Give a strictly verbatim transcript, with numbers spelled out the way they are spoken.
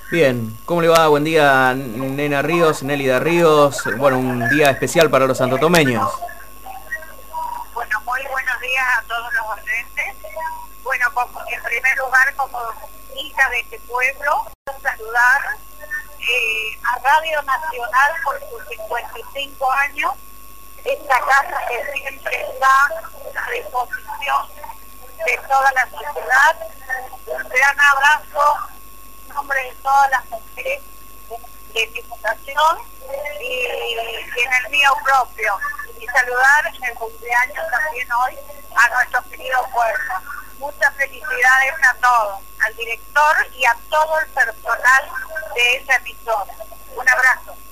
Bien, ¿cómo le va? Buen día, Nena Ríos, Nélida Ríos. Bueno, un día especial para los santotomeños. Bueno, muy buenos días a todos los oyentes. Bueno, como, en primer lugar, como hija de este pueblo, saludar eh, a Radio Nacional por sus cincuenta y cinco años, esta casa que siempre está a disposición de toda la sociedad. Un gran abrazo en nombre de todas las mujeres de mi fundación y, y en el mío propio. Y saludar en el cumpleaños también hoy a nuestro querido pueblo. Muchas felicidades a todos, al director y a todo el personal de esa emisora. Un abrazo.